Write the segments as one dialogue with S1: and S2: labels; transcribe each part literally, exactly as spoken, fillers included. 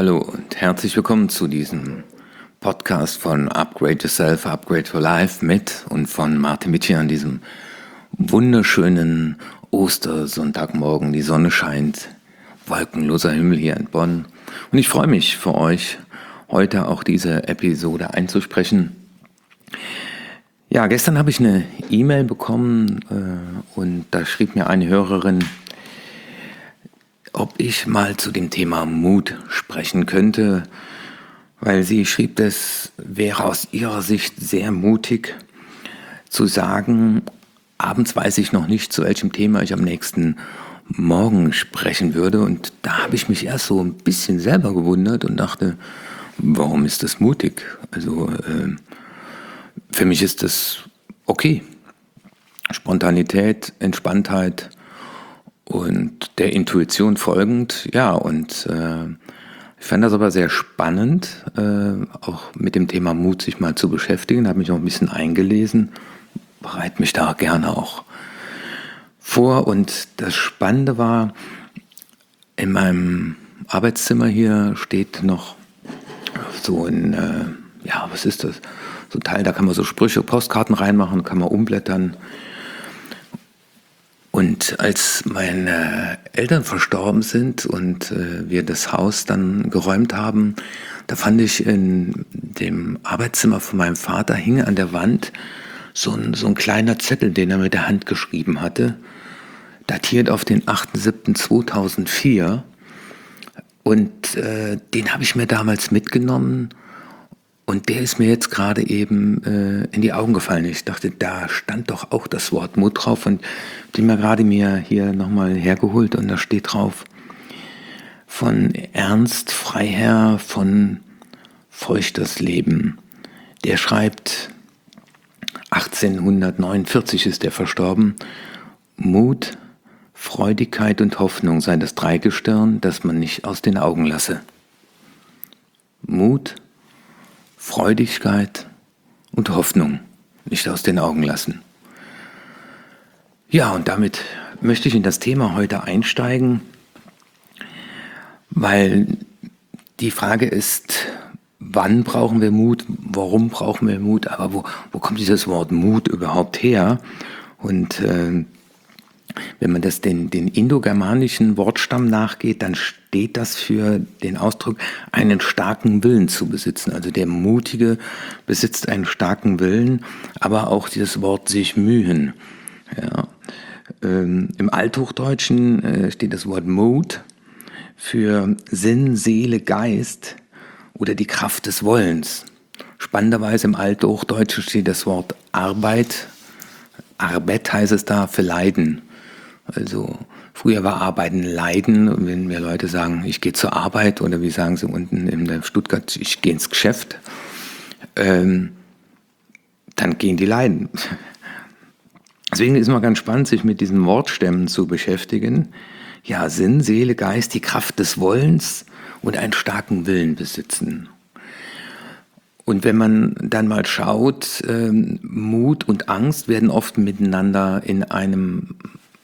S1: Hallo und herzlich willkommen zu diesem Podcast von Upgrade Yourself, Upgrade Your Life mit und von Martin Michi an diesem wunderschönen Ostersonntagmorgen. Die Sonne scheint, wolkenloser Himmel hier in Bonn. Und ich freue mich für euch, heute auch diese Episode einzusprechen. Ja, gestern habe ich eine E-Mail bekommen äh, und da schrieb mir eine Hörerin, ob ich mal zu dem Thema Mut sprechen könnte, weil sie schrieb, das wäre aus ihrer Sicht sehr mutig zu sagen, abends weiß ich noch nicht, zu welchem Thema ich am nächsten Morgen sprechen würde. Und da habe ich mich erst so ein bisschen selber gewundert und dachte, warum ist das mutig? Also äh, für mich ist das okay. Spontanität, Entspanntheit und der Intuition folgend, ja, und äh, ich fand das aber sehr spannend, äh, auch mit dem Thema Mut sich mal zu beschäftigen, habe mich auch ein bisschen eingelesen, bereite mich da gerne auch vor. Und das Spannende war, in meinem Arbeitszimmer hier steht noch so ein, äh, ja, was ist das, so ein Teil, da kann man so Sprüche, Postkarten reinmachen, kann man umblättern. Und als meine Eltern verstorben sind und äh, wir das Haus dann geräumt haben, da fand ich in dem Arbeitszimmer von meinem Vater, hing an der Wand so ein, so ein kleiner Zettel, den er mit der Hand geschrieben hatte, datiert auf den achter siebter zweitausendvier. Und äh, den habe ich mir damals mitgenommen. Und der ist mir jetzt gerade eben äh, in die Augen gefallen. Ich dachte, da stand doch auch das Wort Mut drauf und den mir gerade mir hier nochmal hergeholt und da steht drauf von Ernst Freiherr von Feuchters Leben. Der schreibt, achtzehnhundertneunundvierzig ist er verstorben, Mut, Freudigkeit und Hoffnung sei das Dreigestirn, das man nicht aus den Augen lasse. Mut, Freudigkeit und Hoffnung nicht aus den Augen lassen. Ja, und damit möchte ich in das Thema heute einsteigen, weil die Frage ist, wann brauchen wir Mut, warum brauchen wir Mut, aber wo, wo kommt dieses Wort Mut überhaupt her? Und äh, wenn man das den, den indogermanischen Wortstamm nachgeht, dann steht das für den Ausdruck, einen starken Willen zu besitzen. Also der Mutige besitzt einen starken Willen, aber auch dieses Wort sich mühen. Ja. Ähm, Im Althochdeutschen äh, steht das Wort Mut für Sinn, Seele, Geist oder die Kraft des Wollens. Spannenderweise im Althochdeutschen steht das Wort Arbeit. Arbeit heißt es da für Leiden. Also früher war Arbeiten Leiden, und wenn mir Leute sagen, ich gehe zur Arbeit, oder wie sagen sie unten in der Stuttgart, ich gehe ins Geschäft, ähm, dann gehen die leiden. Deswegen ist es mal ganz spannend, sich mit diesen Wortstämmen zu beschäftigen. Ja, Sinn, Seele, Geist, die Kraft des Wollens und einen starken Willen besitzen. Und wenn man dann mal schaut, ähm, Mut und Angst werden oft miteinander in einem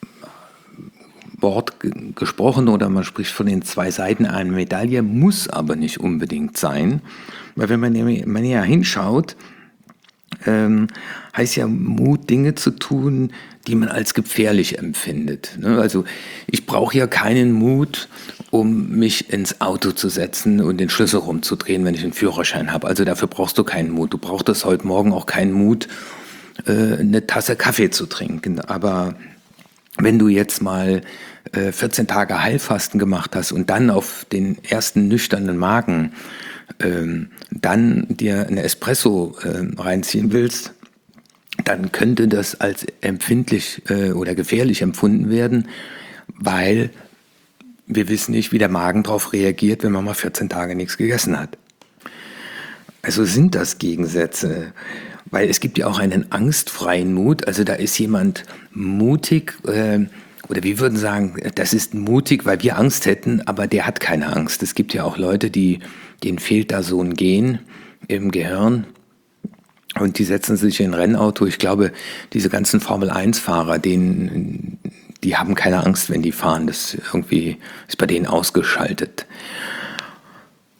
S1: Wort g- gesprochen, oder man spricht von den zwei Seiten einer Medaille, muss aber nicht unbedingt sein, weil wenn man man näher hinschaut, ähm, heißt ja Mut, Dinge zu tun, die man als gefährlich empfindet. Ne? Also ich brauche ja keinen Mut, um mich ins Auto zu setzen und den Schlüssel rumzudrehen, wenn ich einen Führerschein habe. Also dafür brauchst du keinen Mut. Du brauchst heute Morgen auch keinen Mut, äh, eine Tasse Kaffee zu trinken. Aber wenn du jetzt mal äh, vierzehn Tage Heilfasten gemacht hast und dann auf den ersten nüchternen Magen ähm, dann dir eine Espresso äh, reinziehen willst, dann könnte das als empfindlich äh, oder gefährlich empfunden werden, weil wir wissen nicht, wie der Magen darauf reagiert, wenn man mal vierzehn Tage nichts gegessen hat. Also sind das Gegensätze, weil es gibt ja auch einen angstfreien Mut, also da ist jemand mutig, äh, oder wir würden sagen, das ist mutig, weil wir Angst hätten, aber der hat keine Angst. Es gibt ja auch Leute, die, denen fehlt da so ein Gen im Gehirn und die setzen sich in ein Rennauto. Ich glaube, diese ganzen Formel eins Fahrer, denen, die haben keine Angst, wenn die fahren. Das irgendwie ist bei denen ausgeschaltet.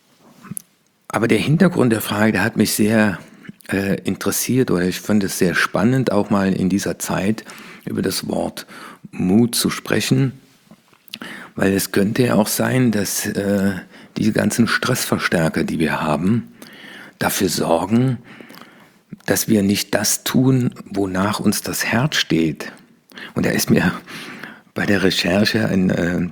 S1: Aber der Hintergrund der Frage, der hat mich sehr äh, interessiert oder ich fand es sehr spannend, auch mal in dieser Zeit über das Wort Mut zu sprechen, weil es könnte ja auch sein, dass äh, diese ganzen Stressverstärker, die wir haben, dafür sorgen, dass wir nicht das tun, wonach uns das Herz steht. Und da ist mir bei der Recherche ein, äh,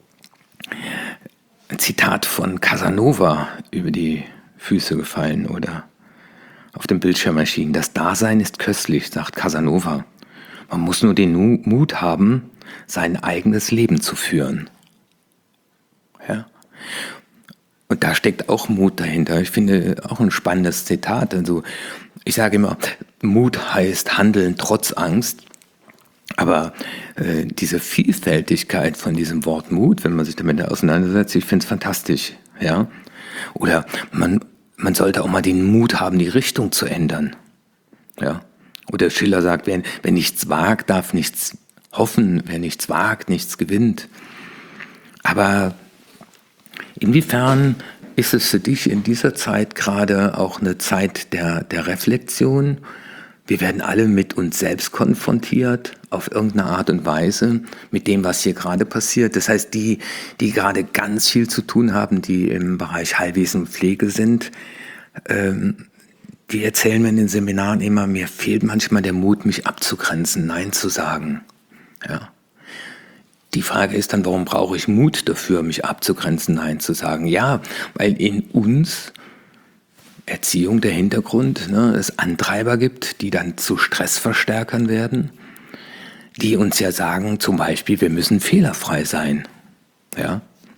S1: ein Zitat von Casanova über die Füße gefallen oder auf dem Bildschirm erschienen. Das Dasein ist köstlich, sagt Casanova. Man muss nur den Mut haben, sein eigenes Leben zu führen. Ja. Und da steckt auch Mut dahinter. Ich finde auch ein spannendes Zitat. Also ich sage immer, Mut heißt Handeln trotz Angst. Aber äh, diese Vielfältigkeit von diesem Wort Mut, wenn man sich damit auseinandersetzt, ich finde es fantastisch. Ja? Oder man, man sollte auch mal den Mut haben, die Richtung zu ändern. Ja? Oder Schiller sagt, wer, wer nichts wagt, darf nichts hoffen. Wer nichts wagt, nichts gewinnt. Aber inwiefern ist es für dich in dieser Zeit gerade auch eine Zeit der, der Reflexion? Wir werden alle mit uns selbst konfrontiert, auf irgendeine Art und Weise, mit dem, was hier gerade passiert. Das heißt, die, die gerade ganz viel zu tun haben, die im Bereich Heilwesen und Pflege sind, ähm, die erzählen mir in den Seminaren immer, mir fehlt manchmal der Mut, mich abzugrenzen, Nein zu sagen. Ja. Die Frage ist dann, warum brauche ich Mut dafür, mich abzugrenzen, Nein zu sagen? Ja, weil in uns Erziehung der Hintergrund, ne, es Antreiber gibt, die dann zu Stressverstärkern werden, die uns ja sagen, zum Beispiel, wir müssen fehlerfrei sein. Ja?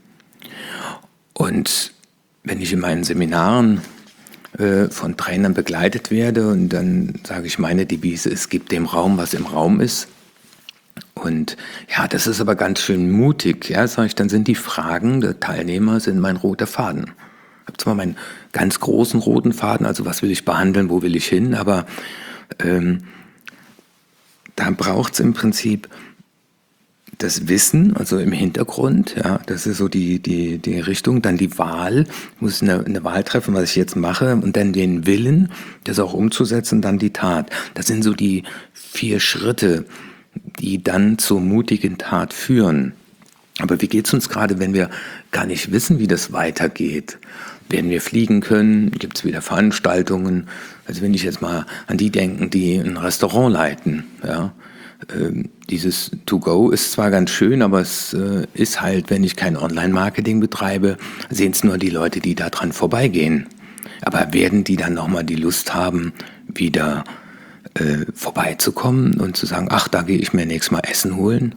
S1: Und wenn ich in meinen Seminaren äh, von Trainern begleitet werde und dann sage ich, meine Devise, es gibt dem Raum, was im Raum ist. Und ja, das ist aber ganz schön mutig, ja, sage ich, dann sind die Fragen der Teilnehmer sind mein roter Faden. Ich habe zwar meinen ganz großen roten Faden, also was will ich behandeln, wo will ich hin, aber ähm, da braucht es im Prinzip das Wissen, also im Hintergrund, ja, das ist so die, die, die Richtung, dann die Wahl, ich muss eine, eine Wahl treffen, was ich jetzt mache, und dann den Willen, das auch umzusetzen, dann die Tat. Das sind so die vier Schritte, die dann zur mutigen Tat führen. Aber wie geht es uns gerade, wenn wir gar nicht wissen, wie das weitergeht? Werden wir fliegen können? Gibt es wieder Veranstaltungen? Also wenn ich jetzt mal an die denken, die ein Restaurant leiten. Ja? Ähm, dieses To-Go ist zwar ganz schön, aber es äh, ist halt, wenn ich kein Online-Marketing betreibe, sehen es nur die Leute, die da dran vorbeigehen. Aber werden die dann nochmal die Lust haben, wieder äh, vorbeizukommen und zu sagen, ach, da gehe ich mir nächstes Mal Essen holen?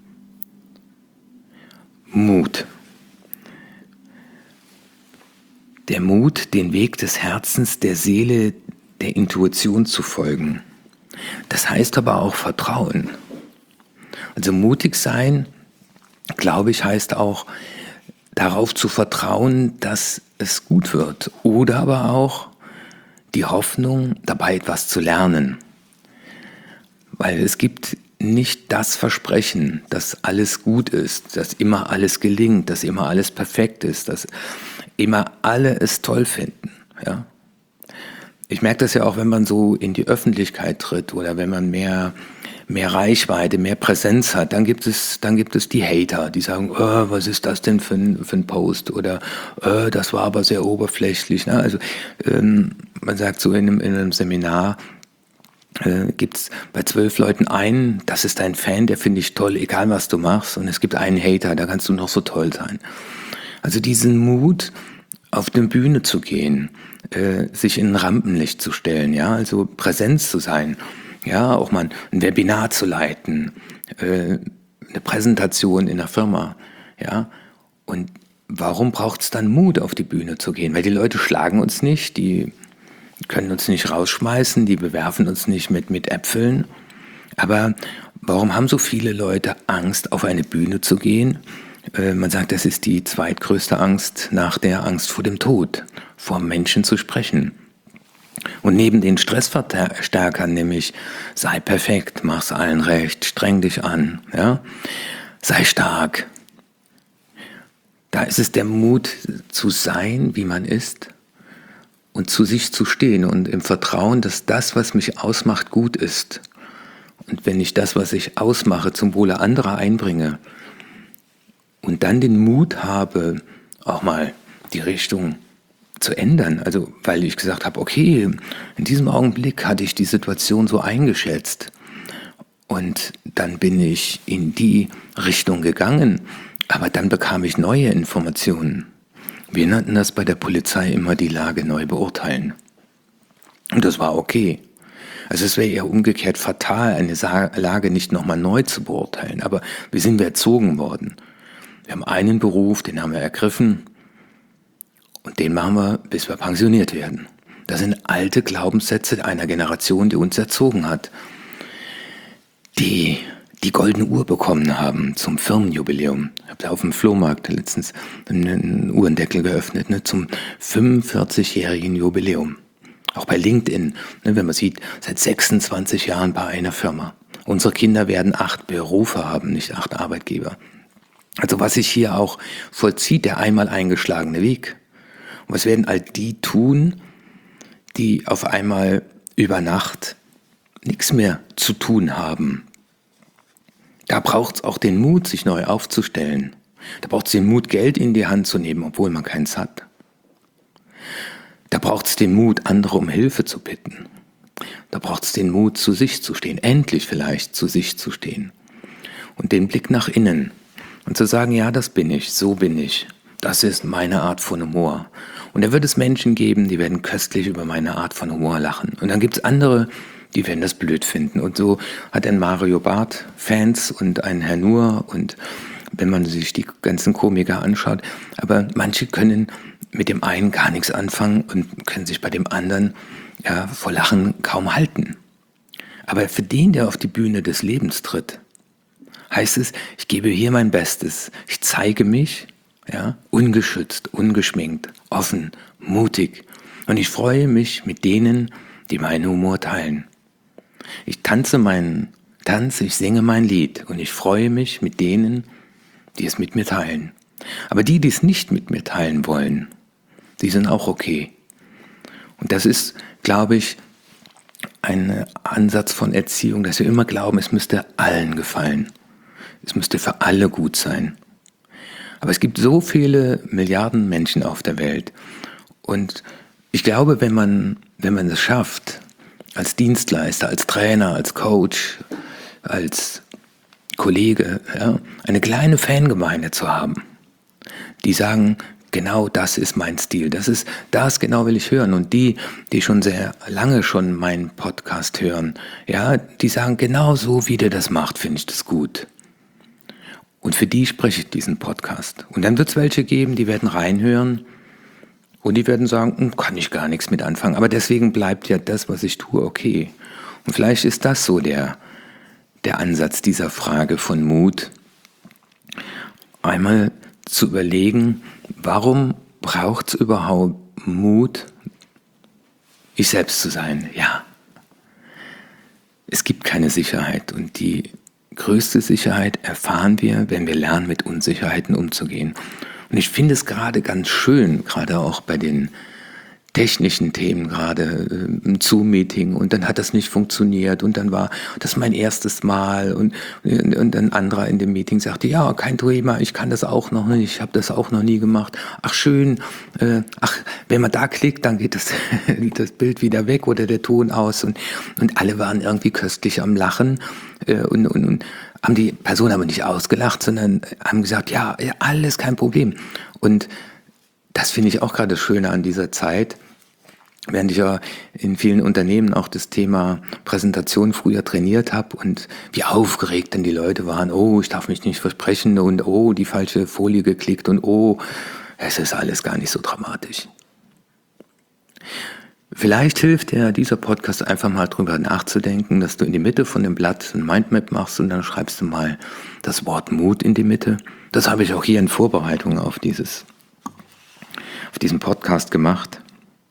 S1: Mut. Der Mut, den Weg des Herzens, der Seele, der Intuition zu folgen. Das heißt aber auch Vertrauen. Also mutig sein, glaube ich, heißt auch darauf zu vertrauen, dass es gut wird. Oder aber auch die Hoffnung, dabei etwas zu lernen. Weil es gibt nicht das Versprechen, dass alles gut ist, dass immer alles gelingt, dass immer alles perfekt ist, dass immer alle es toll finden. Ja? Ich merke das ja auch, wenn man so in die Öffentlichkeit tritt oder wenn man mehr, mehr Reichweite, mehr Präsenz hat, dann gibt es, dann gibt es die Hater, die sagen, oh, was ist das denn für ein, für ein Post oder oh, das war aber sehr oberflächlich. Ne? Also ähm, man sagt so in einem, in einem Seminar, Äh, gibt es bei zwölf Leuten einen, das ist dein Fan, der finde ich toll, egal was du machst. Und es gibt einen Hater, da kannst du noch so toll sein. Also diesen Mut, auf die Bühne zu gehen, äh, sich in ein Rampenlicht zu stellen, ja, also Präsenz zu sein, ja, auch mal ein Webinar zu leiten, äh, eine Präsentation in der Firma, ja. Und warum braucht es dann Mut, auf die Bühne zu gehen? Weil die Leute schlagen uns nicht, die können uns nicht rausschmeißen, die bewerfen uns nicht mit, mit Äpfeln. Aber warum haben so viele Leute Angst, auf eine Bühne zu gehen? Äh, man sagt, das ist die zweitgrößte Angst nach der Angst vor dem Tod, vor Menschen zu sprechen. Und neben den Stressverstärkern, nämlich sei perfekt, mach's allen recht, streng dich an, ja? Sei stark. Da ist es der Mut zu sein, wie man ist, und zu sich zu stehen und im Vertrauen, dass das, was mich ausmacht, gut ist. Und wenn ich das, was ich ausmache, zum Wohle anderer einbringe und dann den Mut habe, auch mal die Richtung zu ändern, also weil ich gesagt habe, okay, in diesem Augenblick hatte ich die Situation so eingeschätzt und dann bin ich in die Richtung gegangen, aber dann bekam ich neue Informationen. Wir nannten das bei der Polizei immer die Lage neu beurteilen. Und das war okay. Also es wäre eher umgekehrt fatal, eine Lage nicht nochmal neu zu beurteilen. Aber wir sind erzogen worden. Wir haben einen Beruf, den haben wir ergriffen und den machen wir, bis wir pensioniert werden. Das sind alte Glaubenssätze einer Generation, die uns erzogen hat, die die goldene Uhr bekommen haben zum Firmenjubiläum. Ich habe da auf dem Flohmarkt letztens einen Uhrendeckel geöffnet, ne, zum fünfundvierzigjährigen Jubiläum. Auch bei LinkedIn, ne, wenn man sieht, seit sechsundzwanzig Jahren bei einer Firma. Unsere Kinder werden acht Berufe haben, nicht acht Arbeitgeber. Also was sich hier auch vollzieht, der einmal eingeschlagene Weg. Und was werden all die tun, die auf einmal über Nacht nichts mehr zu tun haben? Da braucht es auch den Mut, sich neu aufzustellen. Da braucht es den Mut, Geld in die Hand zu nehmen, obwohl man keins hat. Da braucht es den Mut, andere um Hilfe zu bitten. Da braucht es den Mut, zu sich zu stehen, endlich vielleicht zu sich zu stehen. Und den Blick nach innen und zu sagen, ja, das bin ich, so bin ich. Das ist meine Art von Humor. Und da wird es Menschen geben, die werden köstlich über meine Art von Humor lachen. Und dann gibt es andere, die werden das blöd finden. Und so hat ein Mario Barth Fans und ein Herr Nuhr und wenn man sich die ganzen Komiker anschaut. Aber manche können mit dem einen gar nichts anfangen und können sich bei dem anderen ja, vor Lachen kaum halten. Aber für den, der auf die Bühne des Lebens tritt, heißt es, ich gebe hier mein Bestes. Ich zeige mich, ja, ungeschützt, ungeschminkt, offen, mutig. Und ich freue mich mit denen, die meinen Humor teilen. Ich tanze meinen Tanz, ich singe mein Lied und ich freue mich mit denen, die es mit mir teilen. Aber die, die es nicht mit mir teilen wollen, die sind auch okay. Und das ist, glaube ich, ein Ansatz von Erziehung, dass wir immer glauben, es müsste allen gefallen. Es müsste für alle gut sein. Aber es gibt so viele Milliarden Menschen auf der Welt. Und ich glaube, wenn man, wenn man es schafft, als Dienstleister, als Trainer, als Coach, als Kollege, ja, eine kleine Fangemeinde zu haben, die sagen, genau das ist mein Stil, das ist, das genau will ich hören. Und die, die schon sehr lange schon meinen Podcast hören, ja, die sagen, genau so wie der das macht, finde ich das gut. Und für die spreche ich diesen Podcast. Und dann wird es welche geben, die werden reinhören und die werden sagen, kann ich gar nichts mit anfangen. Aber deswegen bleibt ja das, was ich tue, okay. Und vielleicht ist das so der, der Ansatz dieser Frage von Mut. Einmal zu überlegen, warum braucht es überhaupt Mut, ich selbst zu sein? Ja, es gibt keine Sicherheit und die größte Sicherheit erfahren wir, wenn wir lernen, mit Unsicherheiten umzugehen. Und ich finde es gerade ganz schön, gerade auch bei den technischen Themen, gerade äh, ein Zoom-Meeting und dann hat das nicht funktioniert und dann war das mein erstes Mal und, und, und ein anderer in dem Meeting sagte, ja, kein Thema, ich kann das auch noch nicht, ich habe das auch noch nie gemacht. Ach schön, äh, ach, wenn man da klickt, dann geht das, das Bild wieder weg oder der Ton aus und, und alle waren irgendwie köstlich am Lachen äh, und, und, und haben die Person aber nicht ausgelacht, sondern haben gesagt, ja, ja alles kein Problem. Und das finde ich auch gerade das Schöne an dieser Zeit, während ich ja in vielen Unternehmen auch das Thema Präsentation früher trainiert habe und wie aufgeregt dann die Leute waren, oh, ich darf mich nicht versprechen und oh, die falsche Folie geklickt und oh, es ist alles gar nicht so dramatisch. Vielleicht hilft dir dieser Podcast einfach mal drüber nachzudenken, dass du in die Mitte von dem Blatt ein Mindmap machst und dann schreibst du mal das Wort Mut in die Mitte. Das habe ich auch hier in Vorbereitung auf dieses auf diesem Podcast gemacht.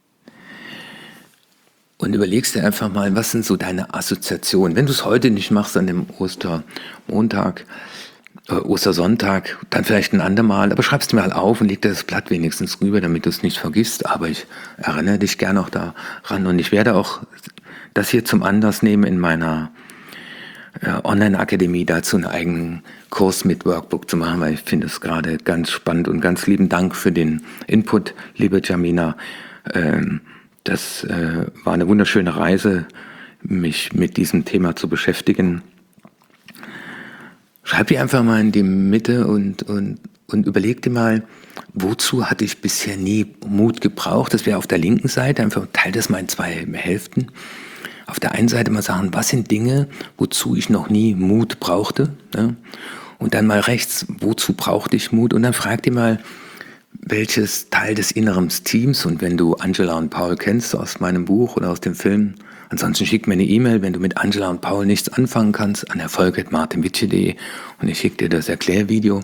S1: Und überlegst dir einfach mal, was sind so deine Assoziationen? Wenn du es heute nicht machst an dem Ostermontag, äh, Ostersonntag, dann vielleicht ein andermal, aber schreib's dir mal auf und leg dir das Blatt wenigstens rüber, damit du es nicht vergisst. Aber ich erinnere dich gerne auch daran und ich werde auch das hier zum Anlass nehmen, in meiner äh, Online-Akademie dazu einen eigenen Kurs mit Workbook zu machen, weil ich finde es gerade ganz spannend und ganz lieben Dank für den Input, liebe Jamina. Ähm, das äh, war eine wunderschöne Reise, mich mit diesem Thema zu beschäftigen. Schreib dir einfach mal in die Mitte und, und, und überleg dir mal, wozu hatte ich bisher nie Mut gebraucht? Das wäre auf der linken Seite, einfach teile das mal in zwei Hälften. Auf der einen Seite mal sagen, was sind Dinge, wozu ich noch nie Mut brauchte? Ne? Und dann mal rechts, wozu brauchte ich Mut? Und dann frag dir mal, welches Teil des inneren Teams, und wenn du Angela und Paul kennst aus meinem Buch oder aus dem Film, ansonsten schick mir eine E-Mail, wenn du mit Angela und Paul nichts anfangen kannst, an erfolg at martin wittche punkt de und ich schicke dir das Erklärvideo.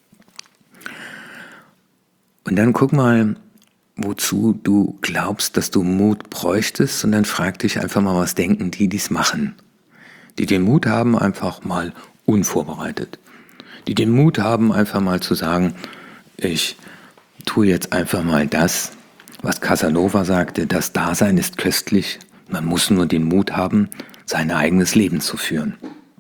S1: Und dann guck mal, wozu du glaubst, dass du Mut bräuchtest, und dann frag dich einfach mal, was denken die, die es machen. Die den Mut haben, einfach mal unvorbereitet. Die den Mut haben, einfach mal zu sagen, ich tue jetzt einfach mal das, was Casanova sagte, das Dasein ist köstlich, man muss nur den Mut haben, sein eigenes Leben zu führen.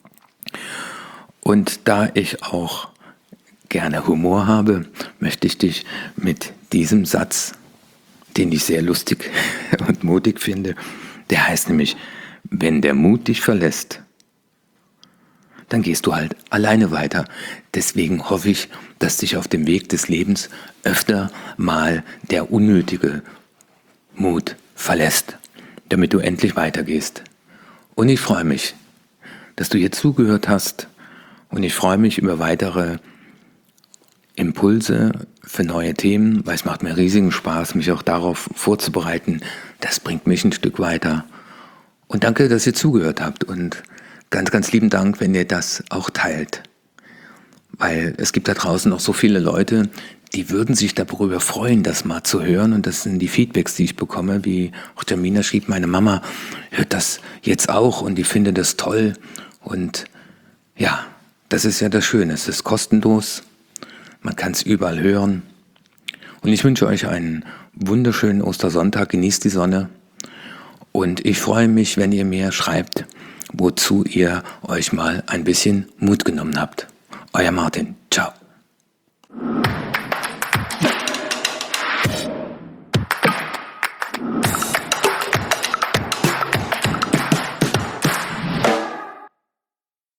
S1: Und da ich auch gerne Humor habe, möchte ich dich mit diesem Satz, den ich sehr lustig und mutig finde, der heißt nämlich, wenn der Mut dich verlässt, dann gehst du halt alleine weiter. Deswegen hoffe ich, dass dich auf dem Weg des Lebens öfter mal der unnötige Mut verlässt, damit du endlich weitergehst. Und ich freue mich, dass du hier zugehört hast, und ich freue mich über weitere Impulse für neue Themen, weil es macht mir riesigen Spaß, mich auch darauf vorzubereiten. Das bringt mich ein Stück weiter. Und danke, dass ihr zugehört habt, und ganz, ganz lieben Dank, wenn ihr das auch teilt. Weil es gibt da draußen noch so viele Leute, die würden sich darüber freuen, das mal zu hören. Und das sind die Feedbacks, die ich bekomme, wie auch Jamina schrieb, meine Mama hört das jetzt auch und die findet das toll. Und ja, das ist ja das Schöne, es ist kostenlos, man kann es überall hören. Und ich wünsche euch einen wunderschönen Ostersonntag, genießt die Sonne. Und ich freue mich, wenn ihr mir schreibt, wozu ihr euch mal ein bisschen Mut genommen habt. Euer Martin.